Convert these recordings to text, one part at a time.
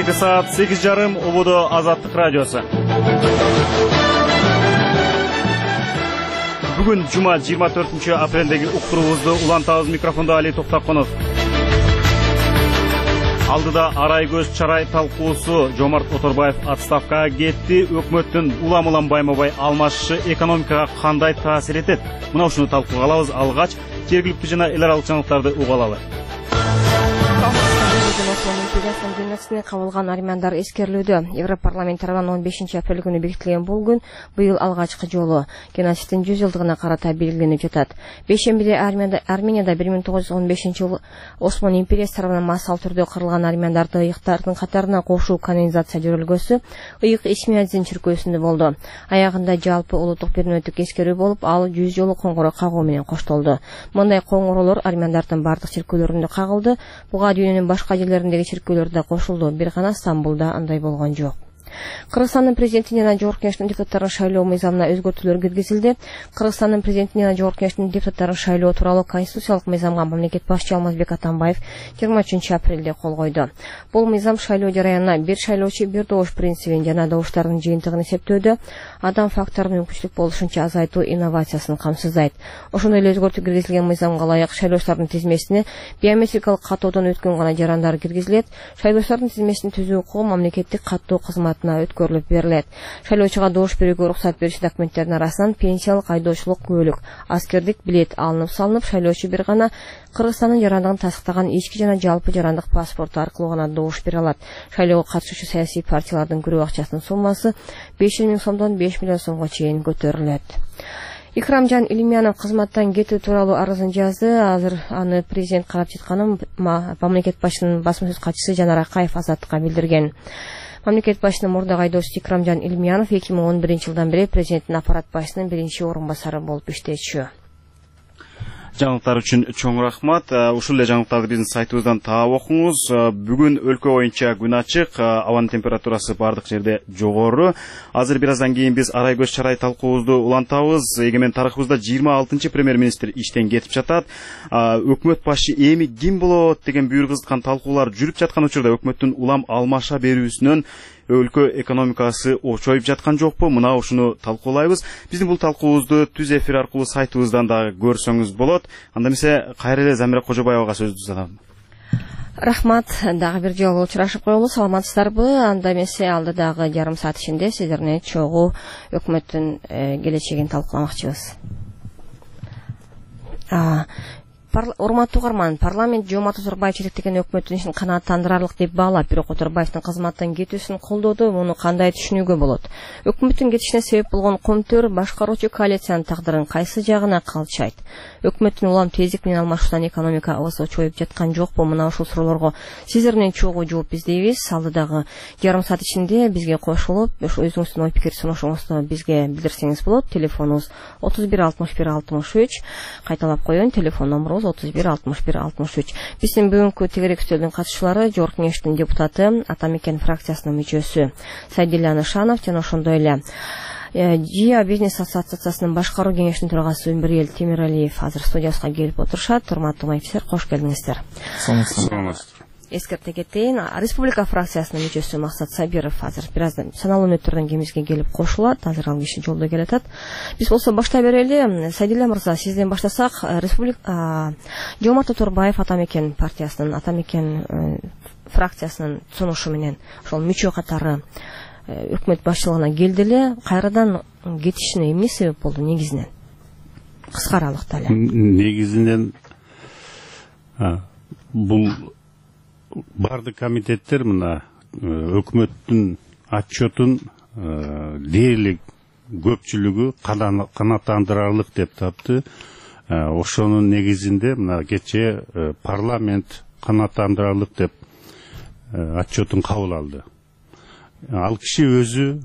Кечки саат 8:30 Убудо Азаттык радиосу. Бүгүн жума 24-апрелдеги уктуруубузду улантабыз. Микрофондо Али Токтаконов. Алдыда арай көз чарай талкуусу. Жомарт Оторбаев отставкага кетти. Өкмөттүн улам байма-бай алмашышы экономикага кандай таасир этет? Мына ушуну талкуулабыз. Алгач жергиликтүү жана эл аралык жаңылыктарды угалалы. Кабылган армяндар эскерилүүдө. Европарламент тарабынан 15-апрель күнү бекитилген бул күн быйыл алгачкы жолу геноцидтин 100 жылдыгына карата белгиленип жатат. Бейшембиде Арменияда 1915-жылы Осман империясы тарабынан массалык түрдө кырылган армяндарды ыйыктардын катарына кошуу канонизация жүрүлгөсү ыйык Исмиадзин чиркөөсүндө болду. Аягында жалпы улуттук бермөттүк эскерүү болуп, ал 100 жолу коңгуроо кагуу менен коштолду. Мындай коңгуроолор армяндардын бардык чиркөөлөрүндө кагылды. Буга дүйнөнүн башка жерлериндеги чиркөөлөр да кошулду. Бир гана Стамбулда андай болгон жок. Кыргызстандын президентине жана Жогорку Кеңештин депутаттарын шайлоо мыйзамына өзгөртүүлөр киргизилди. Кыргызстандын президентине жана Жогорку Кеңештин депутаттарын шайлоо тууралуу конституциялык мыйзамга мамлекет башчы Алмазбек Атамбаев 23-апрелде кол койду. Бул мыйзам шайлоо жараянына бир шайлоочу бир добуш принцибин жана добуштардын жыйынтыгын эсептөөдө адам факторунун мүмкүнчүлүк болушунча азайтуу инновациясын камсыздайт. Ошондой эле өзгөртүү киргизилген мыйзамга ылайык шайлоочулардын тизмесине биометрикалык каттоодон өткөн гана жарандар киргизилет. Шайлоочулардын тизмесин түзүү укугу мамлекеттик каттоо кызматына өткөрүлүп берилет. Шайлоочуга добуш берүүгө уруксат берүүчү документтердин арасынан пенсиялык, айдоочулук, көлүк, аскердик билет алынып салынып, шайлоочу бир гана Кыргызстандын жарандыгын тастыктаган ички жана жалпы жарандык паспорт аркылуу гана добуш бере алат. Шайлоого катышуучу саясий партиялардын күрөө акчасынын суммасы 500 000 сомдон 5 миллион сомго чейин көтөрүлөт. Икрамжан Илимянов кызматтан кетүү тууралуу арызын жазды. Азыр аны президент карап жатканын мамлекет башчысынын басма сөз катчысы Жанар Акаев Азаттыкка билдирген. Мамлекет башчысынын мурдагы айдоочусу Икрамжан Илимянов 2011 жылдан бери президенттин аппарат башчысынын биринчи орун басары болуп иштечү. Жаңылыктар үчүн чоң рахмат. Ушул эле жаңылыктарды биздин сайтыбыздан таап окуңуз. Бүгүн өлкө боюнча күн ачык, абанын температурасы бардык жерде жогору. Азыр бир аздан кийин биз арай көз чарай талкуубузду улантабыз. Эгемен тарыхыбызда 26-чы премьер-министр иштен кетип жатат. Өкмөт башчы эми ким болот деген бүйүр кызыткан талкуулар жүрүп жаткан учурда өкмөттүн улам алмаша берүүсүнөн өлкө экономикасы очоюп жаткан жокпу? Мына ушуну талкуулайбыз. Биздин бул талкуубузду түз эфир аркылуу сайтыбыздан дагы көрсөңүз болот. Анда эмесе кайра эле Замира Кожобаевага сөздү узатам. Рахмат. Дагы бир жолу учурашып коелу. Саламатсыздарбы? Анда эмесе алдыдагы жарым саат ичинде сиздерне чогуу өкмөттүн келечегин талкууламакчыбыз. Урматтуу угарман, парламент Жомарт Оторбаев жетектеген өкмөттүн ишин канааттандырарлык деп баалап, бирок Оторбаевдин кызматтан кетүүсүн колдоду. Муну кандай түшүнүүгө болот? Өкмөттүн кетишине себеп болгон комтөр башкаруучу коалициянын тагдырын кайсы жагына калчайт? Өкмөттүн улам тездик менен алмашуудан экономика абыз очоюп жаткан жокпу? Мына ушул суроолорго сиздерден чогуу жооп издейбиз. Алдыдагы жарым саат ичинде бизге кошулуп, өзүңүздүн ой пикир сунушуңузду бизге билдирсеңиз болот. Телефонубуз 31 61 63. Кайталап коеюн, телефон номерубуз 31 61 63. Биздин бүгүнкү тегерек үстөлдүн катышчылары Жогорку Кеңештин депутаты, Атамекен фракциясынын мүчөсү Сайдилла Нышанов жана ошондой эле ЖИА бизнес ассоциациясынын башкаруу кеңешинин төрагасы Өмүрел Темиралиев азыр студиябызга келип отурушат. Урматтуу маектештер, кош келиңиздер. Саламатсыздар. Эскерте кетейин. Республика фракциясынын мүчөсү Максат Сабиров азыр бир аздан саналуу мүнөттөрдөн кийин бизге келип кошулат. Азыр ал киши жолдо келатат. Биз болсо баштай берели. Сайдилла мырза, сизден баштасак, Республика Жомарт Оторбаев Атамекен партиясынын, Атамекен фракциясынын сунушу менен ошол мүчө катары өкмөт башчылыгына келди эле. Кайрадан кетишине эмне себеп болду негизинен? Кыска аралыкта эле. Негизинен бул бардык комитеттер мына өкмөттүн отчетун дээрлик көпчүлүгү канааттандырарлык деп тапты. Ошонун негизинде мына кечээ парламент канааттандырарлык деп отчетун кабыл алды. Ал киши өзү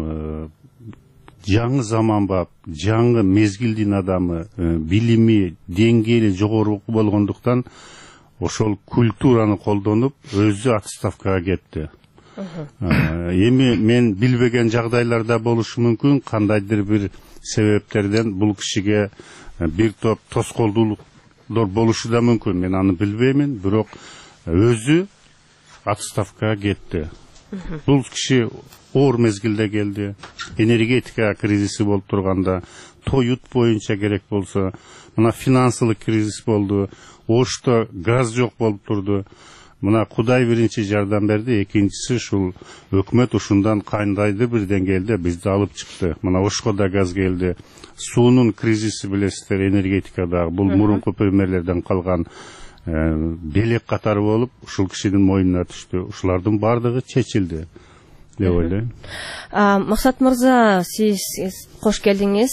жаңы заманбап, жаңы мезгилдин адамы, билими деңгээли жогору болгондуктан ошол культураны колдонуп өзү отставкага кетти. Эми мен билбеген жагдайларда болушу мүмкүн, кандайдыр бир себептерден бул кишиге бир топ тоскоолдуулуктар болушу да мүмкүн. Мен аны билбеймин, бирок өзү отставкага кетти. Бул киши оор мезгилде келди. Энергетика кризиси болуп турганда, тоют боюнча керек болсо, мына финансылык кризис болду. Ошто газ жок болуп турду. Мына Кудай биринчи жардам берди, экинчиси ушул өкмөт ушундан кандайдыр бир деңгээлде бизди алып чыкты. Мына Ошко да газ келди. Суунун кризиси билесиздер, энергетикадагы бул мурунку премьерлерден калган белек катары болуп, ушул кишинин мойнуна түштү. Ушулардын бардыгы чечилди деп ойлойм. Максат мырза, сиз кош келдиңиз.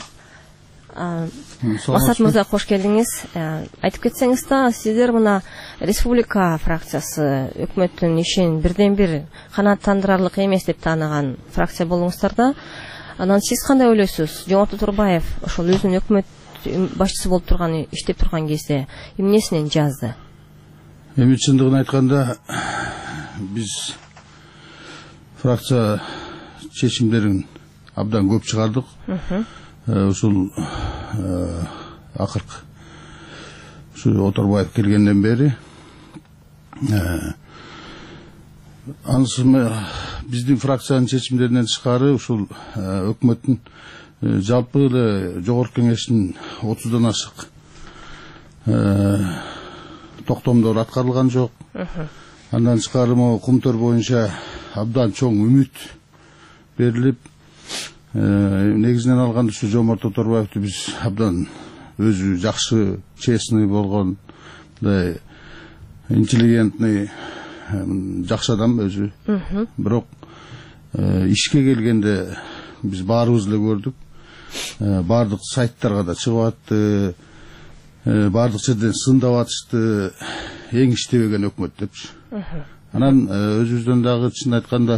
Максат мырза, кош келдиңиз. Айтып кетсеңиз да, сиздер мына республика фракциясы өкмөттүн ишин бирден бир канааттандырарлык эмес деп тааныган фракция болуңуздар да. Анан сиз кандай ойлойсуз? Жомарт Оторбаев ошол өзүнүн өкмөт башчысы болуп турган, иштеп турган кезде эмнесинен жазды? Эми чындыгын айтканда, биз фракция чечимдерин абдан көп чыгардык. Ушул акыркы Оторбаев келгенден бери анысы биздин фракциянын чечимдеринен тышкары ушул өкмөттүн жалпы эле жогорку кеңештин 30дан ашык токтомдор аткарылган жок. Андан тышкары кумтөр боюнча абдан чоң үмүт берилип, негизинен алганда ушу Жомарт Оторбаевди биз абдан өзү жакшы, честный болгон, интеллигентный, жакшы адам өзү. Бирок ишке келгенде биз баарыбыз эле көрдүк. Бардык сайттарга да чыгып атты, бардык жерден сындап атышты, эң иштебеген өкмөт депчи. Анан өзүбүздөн дагы чын айтканда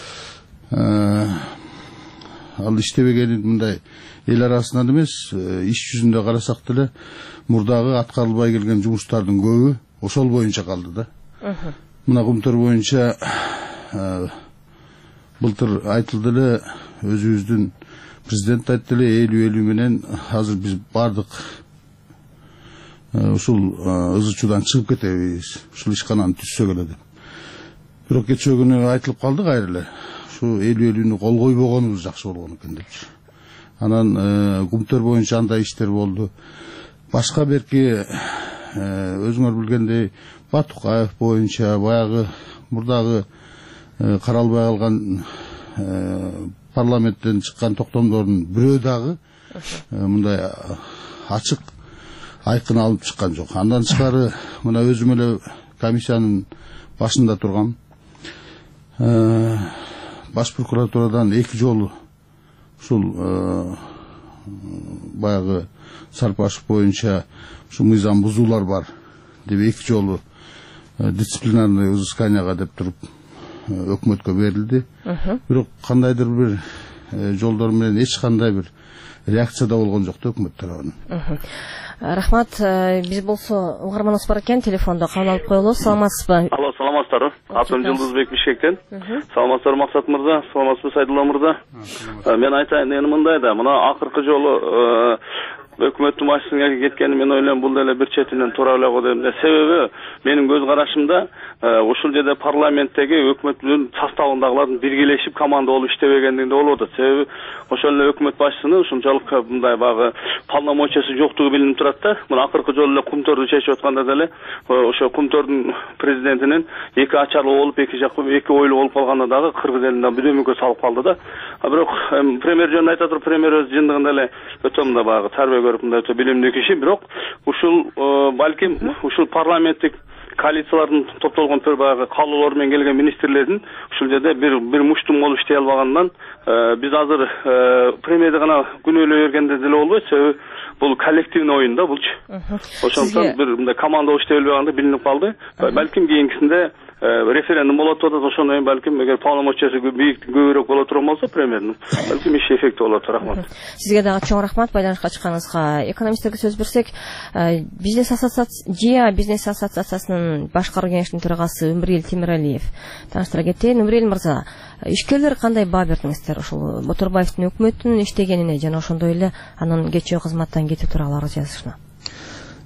ал иштебегенин мындай эл арасынан эмес, иш жүзүндө карасак деле мурдагы аткарылбай келген жумуштардын көбү ошол боюнча калды да. Мына кумтөр боюнча былтыр айтылды эле, өзүбүздүн президент айтты эле, 50-50 менен азыр биз бардык ушул ызычуудан чыгып кетебиз, ушул ишкананы түзсөк эле деп. Бирок кечээ күнү айтылып калды кайра эле. Ушу 50-50-нү кол койбогонубуз жакшы болгон экен депчи. Анан кумтөр боюнча андай иштер болду. Башка берки өзүңөр билгендей Батукаев боюнча баягы мурдагы каралбай калган парламенттен чыккан токтомдордун бирөө дагы мындай ачык айкын алып чыккан жок. Андан тышкары мына өзүм эле комиссиянын башында тургам. Баш прокуратурадан 2 жолу ушул баягы Сарпашев боюнча ушу мыйзам бузуулар бар деп 2 жолу дисциплинарный взысканияга деп туруп өкмөткө берилди. Бирок кандайдыр бир жолдор менен эч кандай бир реакция да болгон жок өкмөт тарабынан. Рахмат, биз болсо угарманыбыз бар экен, телефондо кабыл алып коелу. Саламатсызбы? Алло, саламатсыздарбы? Атым Жылдызбек Бишкектен. Саламатсыздар Максат мырза, саламатсызбы Сайдулла мырза? Мен айтайын эми мындай да, мына акыркы жолу өкмөттүн башчысына кеткени мен ойлойм, бул деле бир четинен туура эле го дейм. Себеби менин көз карашымда ушул жерде парламенттеги өкмөттүн составындагылардын биргелешип команда болуп иштебегендигинде болуп атат. Себеби ошол эле өкмөт башчысынын ушунчалык мындай багы полномочиясы жоктугу билинип турат да. Мына акыркы жолу эле кумтөрдү чечип атканда деле ошо кумтөрдүн президентинин эки ачарлуу болуп, эки ойлуу болуп калганда дагы кыргыз элин бүдөмүккө салып калды да. Бирок премьер жөнүндө айта туруп, премьер өз жындыгында эле өтө мындай багы тарбия көрүп мындай өтө билимдүү киши. Бирок ушул балким ушул парламенттик коалициялардын топтолгон баягы каалоолор менен келген министрлердин ушул жерде бир муштум болуп иштей албагандан биз азыр премьерди гана күнөөлөй бергенде деле болбойт. Себеби бул коллективный оюн да булчу. Ошондуктан бир мындай команда болуп иштей албаганда билинип калды. Балким кийинкисинде референдум болот деп атат. Ошондой балким эгер полномочиясы көбүрөөк боло турган болсо премьердин балким иши эффектив болот. Рахмат. Сизге дагы чоң рахмат байланышка чыкканыңызга. Экономисттерге сөз берсек, бизнес ассоциациясынын башкаруу кеңешинин төрагасы Өмүрэл Темиралиев тааныштыра кетти. Өмүрэл мырза, ишкерлер кандай баа бердиңиздер ушул Оторбаевдин өкмөттүн иштегенине жана ошондой эле анын кечээ кызматтан кетүү тууралуу арыз жазышына?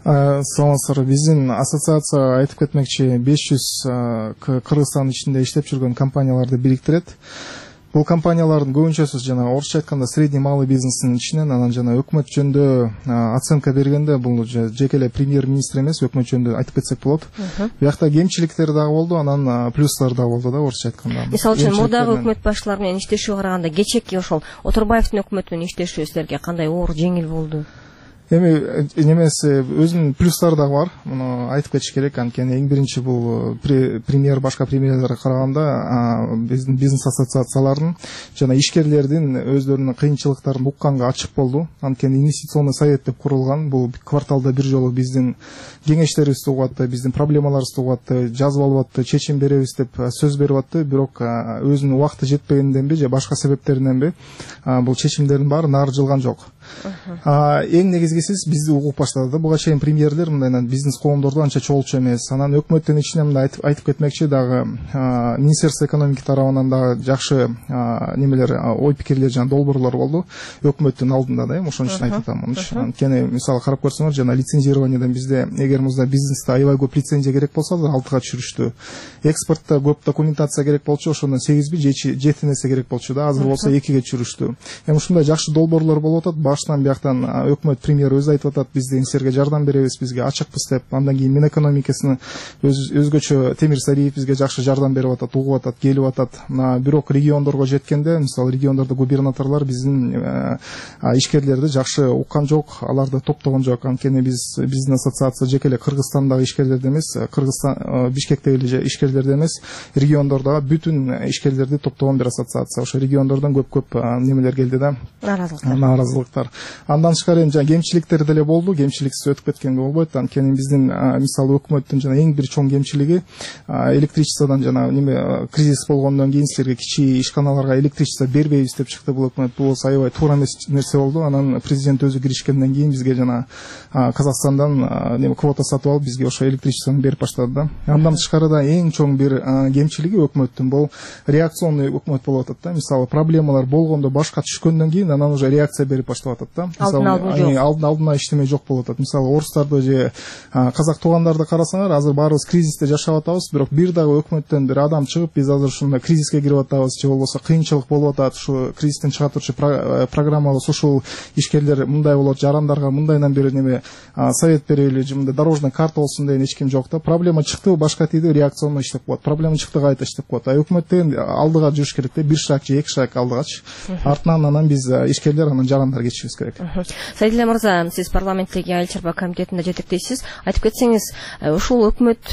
Саламатсыздар. Биздин ассоциация айтып кетмекчи 500 Кыргызстандын ичинде иштеп жүргөн компанияларды бириктирет. Бул компаниялардын көбүнчөсү жана орусча айтканда средний малый бизнестин ичинен, анан жана өкмөт жөнүндө оценка бергенде бул жеке эле премьер-министр эмес, өкмөт жөнүндө айтып кетсек болот. Биякта кемчиликтер дагы болду, анан плюстар дагы болду да, орусча айтканда. Мисалы үчүн мурдагы өкмөт башчылары менен иштешүүгө караганда кечээки ошол Оторбаевдин өкмөтү менен иштешүү силерге кандай оор, жеңил болду? Эми немеси өзүнүн плюстары дагы бар. Муну айтып кетиш керек. Анткени эң биринчи бул премьер башка премьерлерге караганда биздин бизнес ассоциациялардын жана ишкерлердин өздөрүнүн кыйынчылыктарын укканга ачык болду. Анткени инвестиционный совет деп курулган. Бул кварталда бир жолу биздин кеңештерибизди угуп атты, биздин проблемаларыбызды угуп атты, жазып алып атты, чечим беребиз деп сөз берип атты. Бирок өзүнүн убакыты жетпегенденби же башка себептериненби бул чечимдердин баары нары жылган жок. Эң негизгисиз бизди угуп баштады. Буга чейин премьерлер мындай бизнес коомдордо анча чогулчу эмес. Анан өкмөттүн ичинен мындай айтып кетмекчи, дагы Министерство экономики тарабынан дагы жакшы немелер, ой пикирлер жана долбоорлор болду өкмөттүн алдында да, ошон үчүн айтып атам. Анткени мисалы карап көрсөңөр, жана лицензированиеден бизде эгер музда бизнесте аябай көп лицензия керек болсо, 6га түшүрүштү. Экспортто көп документация керек болчу, ошондон 8 7 нерсе керек болчу да, азыр болсо 2ге түшүрүштү. Эми ушундай жакшы долбоорлор болуп атат. Баштан бияктан өкмөт премьер өзү айтып атат, биз силерге жардам беребиз, бизге ачыкпыз деп. Андан кийин Минэкономикасынын өзгөчө Темир Сариев бизге жакшы жардам берип атат, угуп атат, келип атат. Бирок региондорго жеткенде, мисалы региондордо губернаторлор биздин ишкерлерди жакшы уккан жок, аларды топтогон жок. Анткени биздин ассоциация жеке эле Кыргызстандагы ишкерлерди эмес, Кыргызстан Бишкектеги ишкерлерди эмес, региондордогу бүтүн ишкерлерди топтогон бир ассоциация. Ошо региондордон көп немелер келди да, нааразылыктар. Андан тышкары эми кемчиликтер деле болду. Кемчиликсиз өтүп кеткенге болбойт. Анткени биздин мисалы өкмөттүн жана эң бир чоң кемчилиги электричестводон жана кризис болгондон кийин силерге кичи ишканаларга электричество бербейбиз деп чыкты бул өкмөт. Бул аябай туура эмес нерсе болду. Анан президент өзү киришкенден кийин бизге жана Казакстандан квота сатып алып бизге ошо электричествону берип баштады да. Андан тышкары да эң чоң бир кемчилиги өкмөттүн бул реакционный өкмөт болуп атат да. Мисалы проблемалар болгондо башка түшкөндөн кийин анан уже реакция берип баштап атат да. Алдына иштеме жок болуп атат. Мисалы орустарды же казак туугандарды карасаңар, азыр баарыбыз кризисте жашап атабыз, бирок бир дагы өкмөттөн бир адам чыгып, биз азыр ушундай кризиске кирип атабыз же болбосо кыйынчылык болуп атат, ушу кризистен чыга турчу программабыз ушул, ишкерлер мындай болот, жарандарга мындайдан бир неме совет берели, же мындай дорожный карта болсун деген эч ким жок да. Проблема чыкты, башка тийди, реакционный иштеп коет. Проблема чыкты, кайта иштеп коет. Өкмөт деген алдыга жүрүш керек да, бир шаг же 2 шаг алдыгачы. Артынан анан биз ишкерлер, анан жарандар кетишибиз керек. Сайдилла мырза, сиз парламенттеги айыл чарба комитетинде жетектейсиз. Айтып кетсеңиз, ушул өкмөт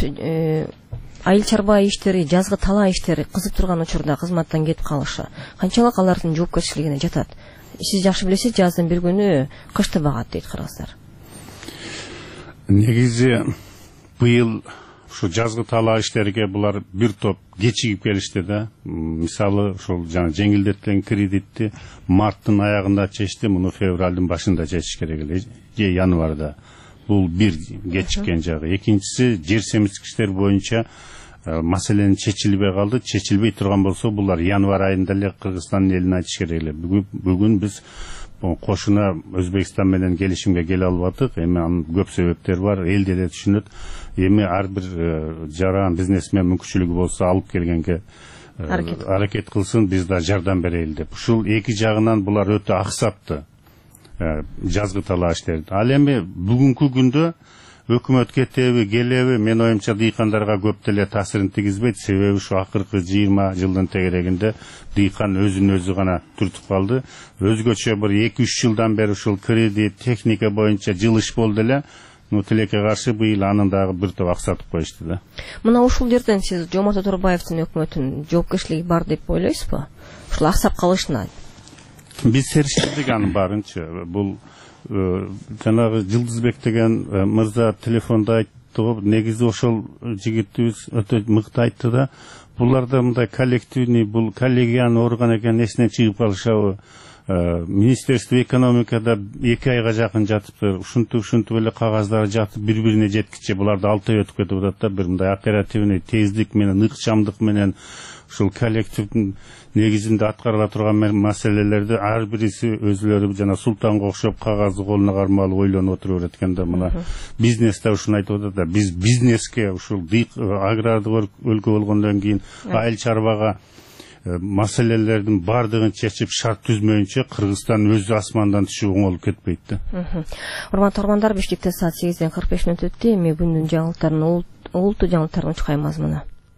айыл чарба иштери, жазгы талаа иштери кызып турган учурда кызматтан кетип калышы канчалык алардын жоопкерчилигине жатат? Сиз жакшы билесиз, жаздын бир күнү кышты багат дейт кыргыздар. Негизи быйыл ушу жазгы талаа иштериге булар бир топ кечигип келишти да. Мисалы ушул жана жеңилдетилген кредитти марттын аягында чечти, муну февралдын башында чечиш керек эле, же январда. Бул бир кечиккен жагы. Экинчиси, жер семиздик иштери боюнча маселени чечилбей калды. Чечилбей турган болсо, булар январь айында эле Кыргызстандын элине айтыш керек эле. Бүгүн биз кошуна Өзбекстан менен келишимге келе албадык. Эми анын көп себептери бар, эл деле түшүнөт. Эми ар бир жаран бизнесмен мүмкүнчүлүгү болсо алып келгенге аракет кылсын, биз да жардам берели деп. Ушул эки жагынан булар өтө аксапты. Жазгы талаа иштери. Ал эми бүгүнкү күндө өкмөт кетеби, келеби, мен оюмча дыйкандарга көп деле таасирин тийгизбейт. Себеби ушу акыркы 20 жылдын тегерегинде дыйкан өзүн өзү гана түртүп калды. Өзгөчө бир 2-3 жылдан бери ушул кредит, техника боюнча жылыш болду эле. Тилекке каршы быйыл анын дагы бир топ аксатып коюшту да. Мына ушул жерден сиз Жомарт Оторбаевдин өкмөтүнүн жоопкерчилиги бар деп ойлойсузбу? Ушул аксап калышына. Биз сериштирдик анын баарынча. Бул жанагы Жылдызбек деген мырза телефонда айтты го, негизи ошол жигитибиз өтө мыкты айтты да. Буларда мындай коллективный, бул коллегиялык орган экен, эсинен чыгып калышабы. Министерство экономикада 2 айга жакын жатыптыр. Ушинтип эле кагаздары жатып бири-бирине жеткиче буларды 6 ай өтүп кетип атат да, бир мындай оперативный тездик менен, ыкчамдык менен ушул коллективдин негизинде аткарыла турган маселелерди ар бириси өзүлөрү жана султанга окшоп кагазды колуна кармалып ойлонуп отура берет экен да. Мына бизнесте ушуну айтып атат да, биз бизнеске ушул агрардык өлкө болгондон кийин айыл чарбага маселелердин бардыгын чечип шарт түзмөйүнчө Кыргызстан өзү асмандан түшүп оңолуп кетпейт да. Урматтуу угармандар, Бишкекте саат 8:45 өттү. Эми күндүн жаңылыктарын, улуттуу жаңылыктарын чыкай мазмуну.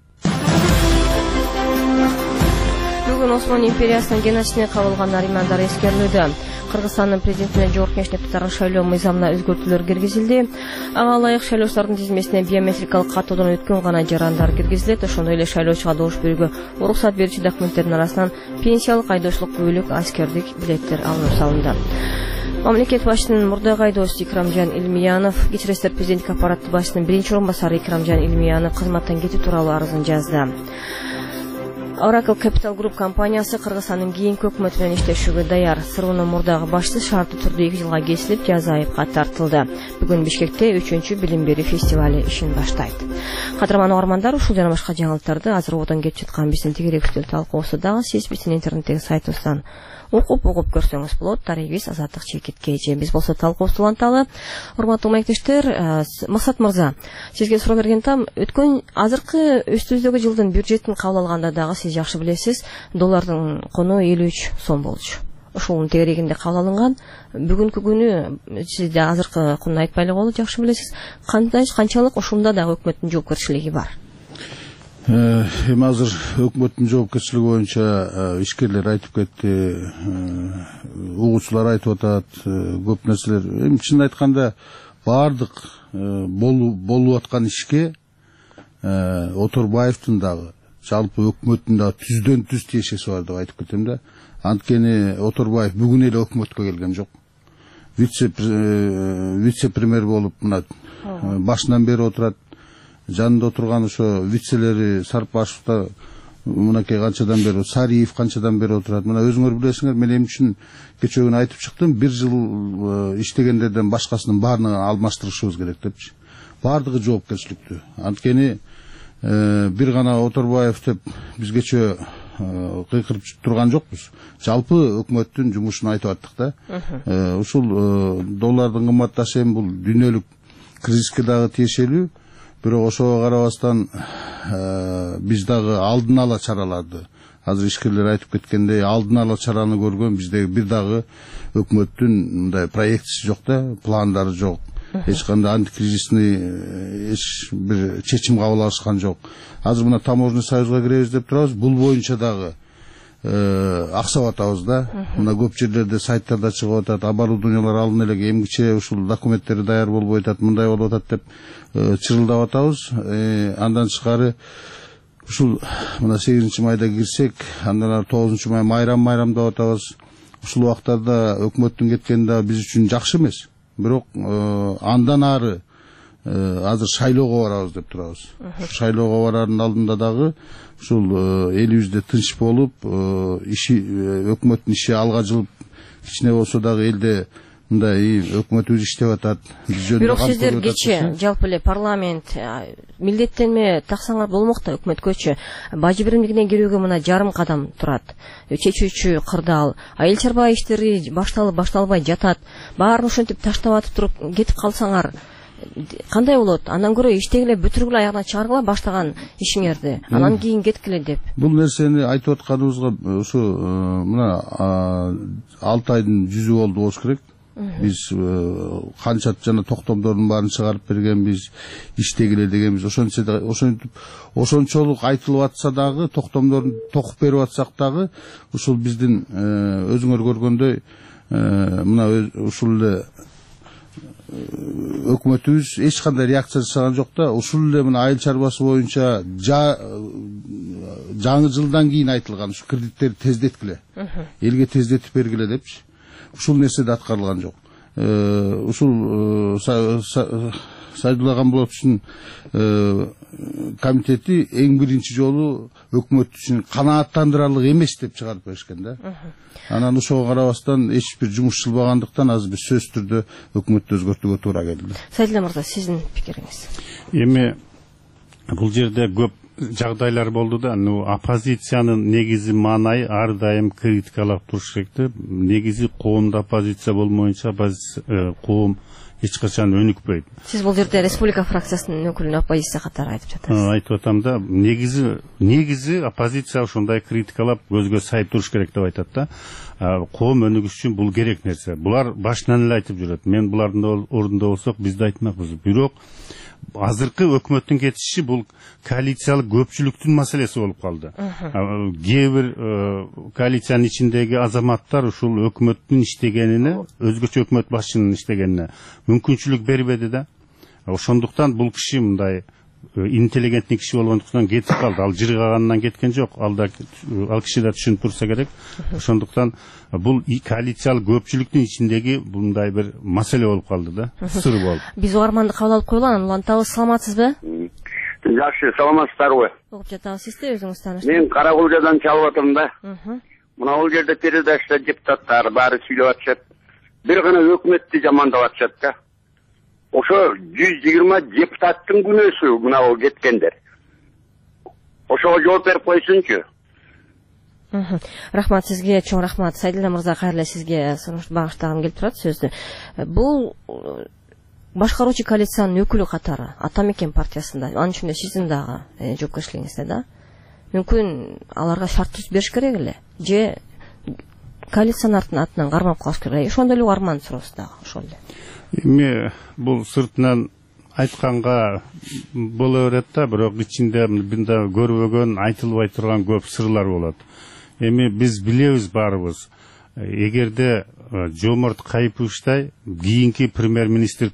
Бүгүн Осман империясынын геноцидине кабылган армяндар эскерилүүдө. Кыргызстандын президентине Жогорку Кеңеште депутаттардын шайлоо мыйзамына өзгөртүүлөр киргизилди. Ага ылайык шайлоочулардын тизмесине биометрикалык каттоодон өткөн гана жарандар киргизилет. Ошондой эле шайлоочуга добуш берүүгө уруксат берүүчү документтердин арасынан пенсиялык айдоочулук бөлүк, аскердик билеттер алынып салынды. Мамлекет башчысынын мурдагы айдоочусу Икрамжан Илмиянов, Кичи президенттик аппараты башчысынын биринчи орун басары Икрамжан Илмиянов кызматтан кетүү тууралуу арызын жазды. Oracle Capital Group компаниясы Кыргызстандын кийинки өкмөтү менен иштешүүгө даяр. Сырунун мурдагы башчысы шарттуу түрдө 2 жылга кесилип, жаза айыпка тартылды. Бүгүн Бишкекте 3-чү билим берүү фестивали ишин баштайт. Кадырман угармандар, ушул жана башка жаңылыктарды азыр одон кетип жаткан биздин тегерек үстөл талкуусу дагы сиз биздин интернеттеги сайтыбыздан угуп көрсөңүз болот. Тарыгыбыз Азаттык Чекиткеже. Биз болсо талкуубузду уланталы. Урматтуу маектештер, Максат мырза, сизге суроо берген там, өткөн азыркы үстүбүздөгү жылдын бюджетин кабыл алганда дагы сиз жакшы билесиз, доллардын кону 53 сом болчу. Ошонун тегерегинде кабыл алынган. Бүгүнкү күнү сиз да азыркы кунун айтпай эле коелу, жакшы билесиз. Канчалык ошондо дагы өкмөттүн жоопкерчилиги бар? Эми азыр өкмөттүн жоопкерчилиги боюнча ишкерлер айтып кетти, угуучулар айтып атат, көп нерселер. Эми чынын айтканда баардык болуп аткан ишке Оторбаевдин дагы, жалпы өкмөттүн дагы түздөн түз тиешеси бар деп айтып кетем да. Анткени Оторбаев бүгүн эле өкмөткө келген жок. Вице-премьер болуп мына башынан бери отурат. Жанында отурган ошо вицелери Сарпашев да мынакей канчадан бери, Сариев канчадан бери отурат. Мына өзүңөр билесиңер, мен эмне үчүн кечээ күнү айтып чыктым, 1 жыл иштегендерден башкасынын баарын алмаштырышыбыз керек депчи. Бардыгы жоопкерчиликтүү. Анткени бир гана Оторбаев деп бизгече кыйкырып турган жокпуз. Жалпы өкмөттүн жумушун айтып аттык да. Ушул доллардын кымбатташы эми бул дүйнөлүк кризиске дагы тиешелүү. Бирок ошого карабастан биз дагы алдын ала чараларды, азыр ишкерлер айтып кеткендей, алдын ала чараны көргөн, биздеги бир дагы өкмөттүн мындай проектиси жок да, пландары жок. Эч кандай антикризисный эч бир чечим кабыл алышкан жок. Азыр мына таможенный союзга киребиз деп турабыз, бул боюнча дагы аксап атабыз да. Мына көп жерлерде сайттарда чыгып атат, оборудованиялар алдын эле эмгиче ушул документтери даяр болбой атат, мындай болуп атат деп чырылдап атабыз. Андан тышкары ушул мына 8-майда кирсек, андан 9-май майрам деп атабыз. Ушул убактарда өкмөттүн кеткени да биз үчүн жакшы эмес. Бирок андан ары азыр шайлоого барабыз деп турабыз. Шайлоого барардын алдында дагы ушул элибизде тынч болуп, өкмөттүн иши алга жылып, кичине болсо дагы элде мындай өкмөтүбүз иштеп атат. Бирок сиздер кече жалпы эле парламент милдеттенме таксаңар болмок да өкмөткөчү. Бажы биримдигине кирүүгө мына жарым кадам турат. Чечүүчү кырдаал, айыл чарба иштери башталбай жатат. Баарын ушинтип таштап атып туруп кетип калсаңар кандай болот? Андан көрө иштегиле бүтүргүлө аягына чыгаргыла баштаган ишиңерди. Анан кийин кеткиле деп. Бул нерсени айтып атканыбызга ушу мына 6 айдын жүзү болду болуш керек. Биз канча жана токтомдордун баарын чыгарып бергенбиз, иштегиле дегенбиз. Ошончолук айтылып атса дагы, токтомдорун токуп берип атсак дагы, ушул биздин өзүңөр көргөндөй мына ушул эле өкмөтүбүз эч кандай реакция жасаган жок да. Ушул эле мына айыл чарбасы боюнча жаңы жылдан кийин айтылган ушу кредиттерди тездеткиле, элге тездетип бергиле депчи. Ушул нерсе да аткарылган жок. ушул Сайдулла Камбулатовичтин комитети эң биринчи жолу өкмөт үчүн канааттандырарлык эмес деп чыгарып беришкен да. Анан ошого карабастан эч бир жумуш чылбагандыктан азыр биз сөзсүз түрдө өкмөттү өзгөртүүгө туура келди. Сайдулла мырза, сиздин пикириңиз? Эми бул жерде көп жагдайлар болду да, оппозициянын негизи маанайы ар дайым критикалап туруш керек да. Негизи коомдо оппозиция болмоюнча коом эч качан өнүкпөйт. Сиз бул жерде республика фракциясынын өкүлүнө оппозиция катары айтып жатасыз. Айтып атам да, негизи оппозиция ушундай критикалап көзгө сайып туруш керек деп айтат да. Коом өнүгүш үчүн бул керек нерсе. Булар башынан эле айтып жүрөт. Мен булардын ордунда болсок биз да айтмакпыз. Бирок азыркы өкмөттүн кетиши бул коалициялык көпчүлүктүн маселеси болуп калды. Кээ бир коалициянын ичиндеги азаматтар ушул өкмөттүн иштегенине, өзгөчө өкмөт башчынын иштегенине мүмкүнчүлүк бербеди да. Ошондуктан бул киши мындай интеллигентный киши болгондуктан кетип калды. Ал жыргаганынан кеткен жок. Ал киши да түшүнүп турса керек. Ошондуктан бул коалициялык көпчүлүктүн ичиндеги мындай бир маселе болуп калды да. Сыр болуп. Биз угарманды кабыл алып коелу, анан улантабыз. Саламатсызбы? Жакшы, саламатсыздарбы? Угуп жатабыз. Сизди өзүңүз тааныштырыңыз. Мен Каракулжадан чалып атам да. Мына бул жерде передачада депутаттар баары сүйлөп атышат. Бир гана өкмөттү жамандап атышат да. Ошо 120 депутаттын күнөөсү мына ол кеткендер. Ошого жооп берип койсунчу. Рахмат сизге, чоң рахмат. Сайдулла мырза, кайра сизге суруш багыштагым келип турат сөздү. Бул башкаруучу коалициянын өкүлү катары Атамекен партиясында, анын үчүн сиздин дагы жоопкерчилигиңизде да. Мүмкүн аларга шарт түзүп бериш керек эле, же коалициянын атынан кармап калыш керек. Ошондой эле арман суроосу дагы ошол эле. Эми бул сыртынан айтканга боло берет да, бирок ичинде мында көрбөгөн, айтылбай турган көп сырлар болот. Эми биз билебиз баарыбыз, эгерде Жомарт Кайыповичтай кийинки премьер-министр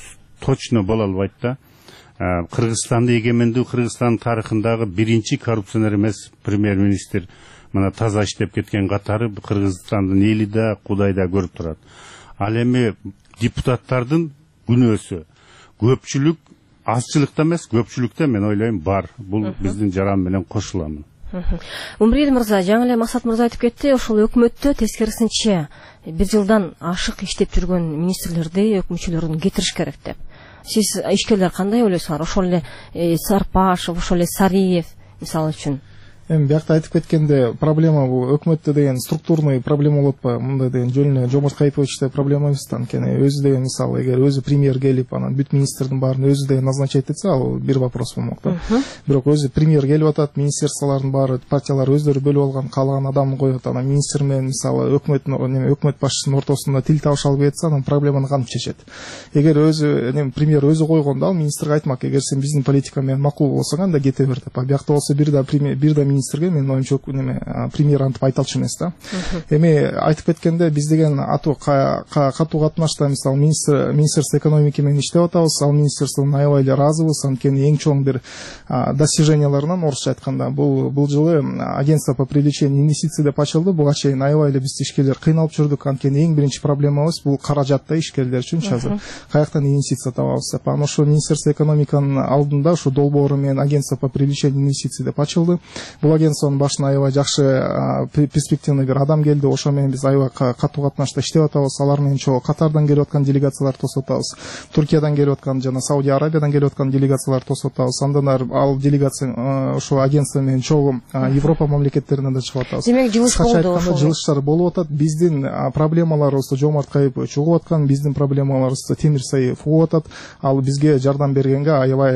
точно боло албайт да. Кыргызстанды эгемендүү Кыргызстан тарыхындагы биринчи коррупционер эмес премьер-министр мына таза иштеп кеткен катары Кыргызстандын эли да, Кудай да көрүп турат. Ал эми депутаттардын күнөөсү көпчүлүк азчылыкта эмес, көпчүлүктө мен ойлойм бар. Бул биздин жаран менен кошуламын. Умрил мырза, жаңы эле Максат мырза айтып кетти, ошол өкмөттө тескерисинче 1 жылдан ашык иштеп жүргөн министрлерди, өкмөтчүлөрдүн кетириш керек деп. Сиз ишкерлер кандай ойлойсуңар? Ошол эле Сарпашев, ошол эле Сариев мисалы үчүн. Эми биякта айтып кеткенде проблема бул өкмөттө деген структурный проблема болуп па, мындай деген жөн Жомарт Кайыповичте проблема эмес да. Анткени өзү деген мисалы эгер өзү премьер келип, анан бүт министрдин баарын өзү деген назначать этсе, ал бир вопрос болмок да. Бирок өзү премьер келип атат, министрлиялардын баары, партиялар өздөрү бөлүп алган, каалаган адамды коюп, анан министр менен мисалы өкмөт башчысынын ортосунда тил табыша албай кетсе, анан проблеманы кантип чечет? Эгер өзү премьер өзү койгондо, ал министрге айтмак, эгер сен биздин политика менен макул болсоң, анда кете бер деп. Биякта болсо бир да министрге мен оюмча премьер антип айта алчу эмес да. Эми айтып кеткенде биз деген катуу катнашта мисалы министерство экономики менен иштеп атабыз, ал министерствонун аябай эле ыраазыбыз. Анткени эң чоң бир достиженияларынан орусча айтканда бул жылы агентство по привлечению инвестиций деп ачылды. Буга чейин аябай эле биз ишкерлер кыйналып жүрдүк. Анткени эң биринчи проблемабыз бул каражат да ишкерлер үчүн азыр. Каяктан инвестиция табабыз деп. Анан ошо министерство экономиканын алдында ушу долбоору менен агентство по привлечению инвестиций деп ачылды. Бул агентствонун башына аябай жакшы перспективный бир адам келди. Ошо менен биз аябай катуу катнашта иштеп атабыз. Алар менен Катардан келип аткан делегациялар тосуп атабыз. Туркиядан келип аткан жана Саудия Арабиядан келип аткан делегациялар тосуп атабыз. Андан ал делегация ошо агентство менен чогуу Европа мамлекеттеринен да чыгып атабыз. Демек жылыш болду ошол. Жылыштар болуп атат. Биздин проблемаларыбызды Жомарт Кайыпович угуп аткан, биздин проблемаларыбызды Темир Саиев угуп атат. Ал бизге жардам бергенге аябай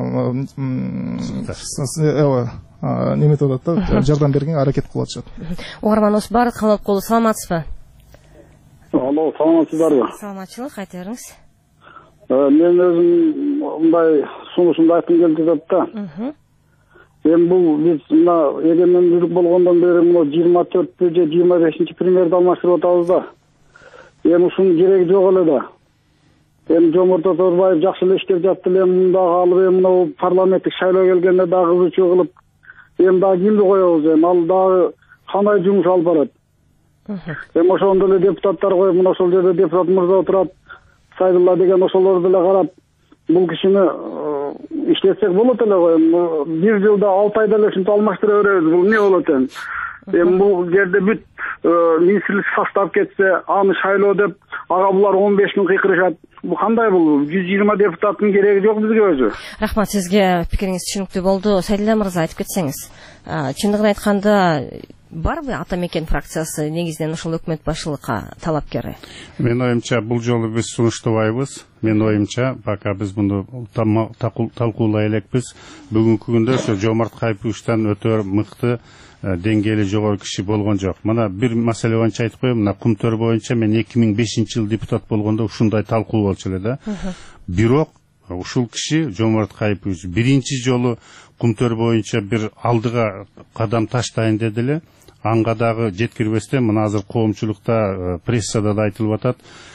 неметип атат да, жардам бергенге аракет кылып атышат. Угарманыбыз бар, кабыл алып коелу. Саламатсызбы? Алло, саламатсыздарбы? Саламатчылык, айта бериңиз. Мен өзүм мындай сунушумду айткым келди деп да. Эми бул биз мына эгемендүүлүк болгондон бери мына 24 же 25 премьерди алмаштырып атабыз да. Эми ушунун кереги жок эле да. Эми Жомарт Оторбаев жакшы эле иштеп жатты эле, мындагы алып эми мына парламенттик шайлоо келгенде дагы кызуучу кылып, эми дагы кимди коебуз, эми ал дагы кандай жумуш алып барат? Эми ошондо эле депутаттар коюп, мына ошол жерде депутат мырза отурат, Сайдулла деген, ошолор деле карап, бул кишини иштетсек болот эле го. Бир жылда 6 айда эле ушинтип алмаштыра беребиз. Бул эмне болот эми? Эми бул жерде бүт министрлик состав кетсе, аны шайлоо деп, ага булар 15 күн кыйкырышат. Бул кандай бул? 120 депутаттын кереги жок бизге өзү. Рахмат, сизге пикириңиз түшүнүктүү болду. Сайдулла мырза, айтып кетсеңиз. Чындыгын айтканда, барбы Атамекен фракциясы негизинен ушул өкмөт башчылыкка талапкери? Мен оюмча бул жолу биз сунуштабайбыз. Мен оюмча пока биз муну талкуулай элекпиз. Бүгүнкү күндө ошо Жомарт Кайыповичтен өтө мыкты деңгээли жогору киши болгон жок. Мына бир маселе боюнча айтып коеюн. Мына Кумтөр боюнча мен 2005-жылы депутат болгондо ушундай талкуу болчу эле да. Бирок ушул киши Жомарт Кайыпович биринчи жолу Кумтөр боюнча бир алдыга кадам таштайын деди эле. Анга дагы жеткирбестен мына азыр коомчулукта, прессада да айтылып атат.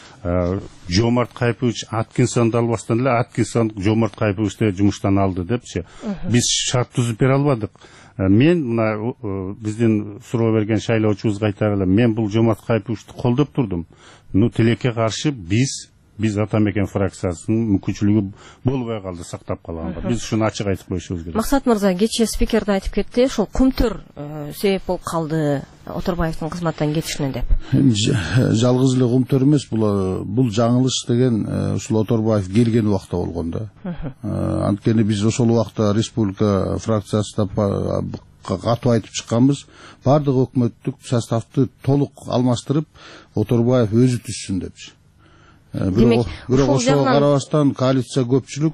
Жомарт Кайыпович Аткинсонду албастан эле Аткинсон Жомарт Кайыповичти жумуштан алды депчи. Биз шарт түзүп бере албадык. Мен мына биздин суроо берген шайлоочубузга айтар элем, мен бул Жомарт Кайыповичти колдоп турдум. Тилекке каршы биз Атамекен фракциясынын мүмкүнчүлүгү болбой калды, сактап калганга. Биз ушуну ачык айтып коюшубуз керек. Максат мырза, кечээ спикер да айтып кетти, ошол Кумтөр себеп болуп калды Оторбаевдин кызматтан кетишине деп. Жалгыз эле Кумтөр эмес, бул жаңылыш деген ушул Оторбаев келген убакта болгон да. Анткени биз ошол убакта республика фракциясында катуу айтып чыкканбыз. Бардык өкмөттүк составды толук алмаштырып, Оторбаев өзү түшсүн депчи. Бирок ошого карабастан коалиция көпчүлүк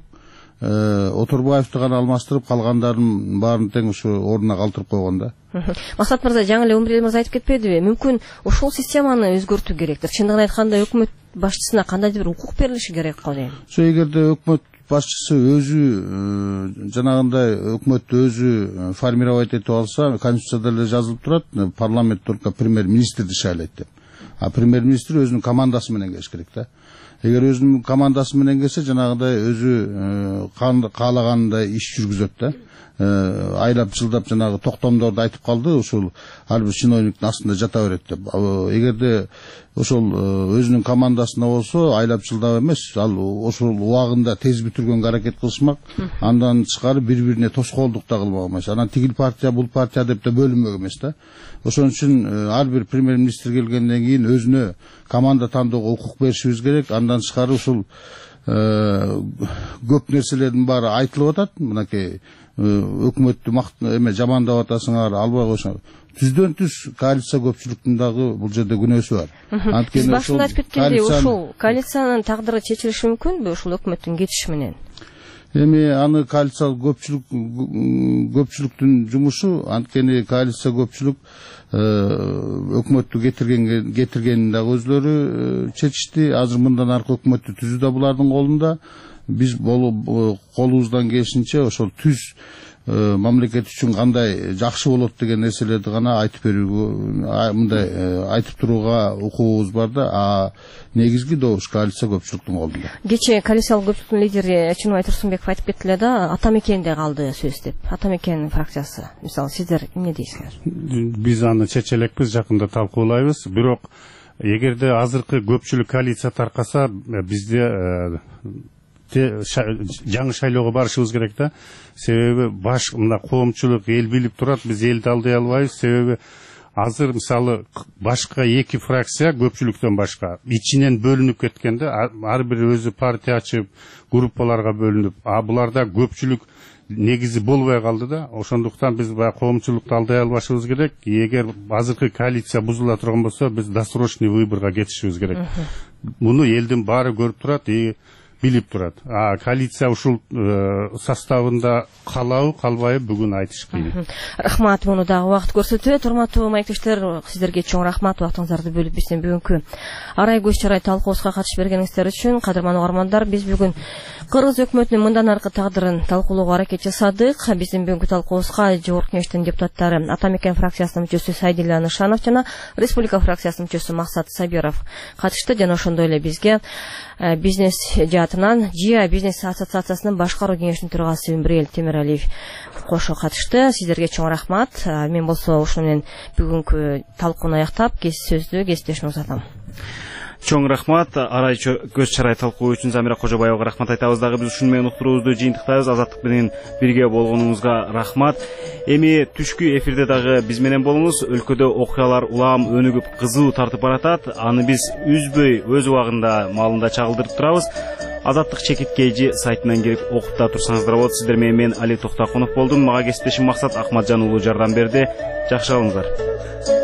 Оторбаевди гана алмаштырып, калгандарын баарын тең ушу ордуна калтырып койгон да. Максат мырза, жаңы эле Умрел мырза айтып кетпедиби? Мүмкүн ушул системаны өзгөртүү керектир. Чындыгын айтканда, өкмөт башчысына кандайдыр бир укук берилиши керек го дейм. Эгерде өкмөт башчысы өзү жанагындай өкмөттү өзү формировать этип алса, конституцияда эле жазылып турат, парламент только премьер-министрди шайлайт деп. А премьер-министр өзүнүн командасы менен келиш керек да. Эгер өзүнүн командасы менен келсе, жанагындай өзү каалагандай иш жүргүзөт да. Айлап жылдап жанагы токтомдорду айтып калды, ушул ар бир чиновниктин астында жата берет деп. Эгерде ошол өзүнүн командасына болсо, айлап жылдап эмес, ал ошол убагында тез бүтүргөнгө аракет кылышмак, андан тышкары бири-бирине тоскоолдук да кылмак эмес. Анан тигил партия, бул партия деп да бөлүнмөк эмес да. Ошон үчүн ар бир премьер-министр келгенден кийин өзүнө команда тандоого укук беришибиз керек. Андан тышкары ушул көп нерселердин баары айтылып атат. Мынакей өкмөттү жамандап атасыңар, албай койсоңор. Түздөн түз коалиция көпчүлүктүн дагы бул жерде күнөөсү бар. Анткени башында айтып кеткендей, ушул коалициянын тагдыры чечилиши мүмкүнбү ушул өкмөттүн кетиши менен? Эми аны коалиция көпчүлүктүн жумушу, анткени коалиция көпчүлүк өкмөттү кетиргенин дагы өзлөрү чечишти. Азыр мындан аркы өкмөттү түзүү да булардын колунда. Биз колубуздан келишинче ошол түз мамлекет үчүн кандай жакшы болот деген нерселерди гана айтып берүүгө, мындай айтып турууга укугубуз бар да. Негизги добуш коалиция көпчүлүктүн колунда. Кечээ коалициялык көпчүлүктүн лидери Чыныбай Турсунбеков айтып кетти эле да, Атамекенде калды сөз деп. Атамекен фракциясы, мисалы, сиздер эмне дейсиңер? Биз аны чече элекпиз, жакында талкуулайбыз. Бирок эгерде азыркы көпчүлүк коалиция таркаса, бизде жаңы шайлоого барышыбыз керек да. Себеби мына коомчулук эл билип турат, биз элди алдай албайбыз. Себеби азыр мисалы башка эки фракция көпчүлүктөн башка ичинен бөлүнүп кеткенде, ар бир өзү партия ачып, группаларга бөлүнүп, буларда көпчүлүк негизи болбой калды да. Ошондуктан биз коомчулукту алдай албашыбыз керек. Эгер азыркы коалиция бузула турган болсо, биз досрочный выборго кетишибиз керек. Муну элдин баары көрүп турат и билип турат. Коалиция ушул составында калабы, калбайбы бүгүн айтыш кыйын. Рахмат, муну дагы убакыт көрсөтөт. Урматтуу маектештер, сиздерге чоң рахмат, убактыңыздарды бөлүп биздин бүгүнкү арай көз чарай талкуубузга катышып бергениңиздер үчүн. Кадырман угармандар, биз бүгүн Кыргыз өкмөтүнүн мындан аркы тагдырын талкуулоого аракет жасадык. Биздин бүгүнкү талкуубузга Жогорку Кеңештин депутаттары Атамекен фракциясынын мүчөсү Сайдилла Нышанов жана Республика фракциясынын мүчөсү Максат Сабиров катышты. Жана ошондой эле бизге бизнес жаатынан ЖИА бизнес ассоциациясынын башкаруу кеңешинин төрагасы Имбирел Темиралиев кошо катышты. Сиздерге чоң рахмат. Мен болсо ушуну менен бүгүнкү талкууну аяктап, сөздү кесиптешиме узатам. Чоң рахмат. Арай көз чарай талкуу үчүн Замира Кожобаевага рахмат айтабыз. Дагы биз ушуну менен уктуруубузду жыйынтыктайбыз. Азаттык менен бирге болгонуңузга рахмат. Эми түшкү эфирде дагы биз менен болуңуз. Өлкөдө окуялар улам өнүгүп, кызуу тартып баратат. Аны биз үзбөй өз убагында маалында чагылдырып турабыз. Азаттык чекиткейжи сайтынан кирип окуп да турсаңыздар болот. Сиздер менен мен Али Токтакунов болдум. Мага кесиптешим Максат Акматжан уулу жардам берди. Жакшы калыңыздар.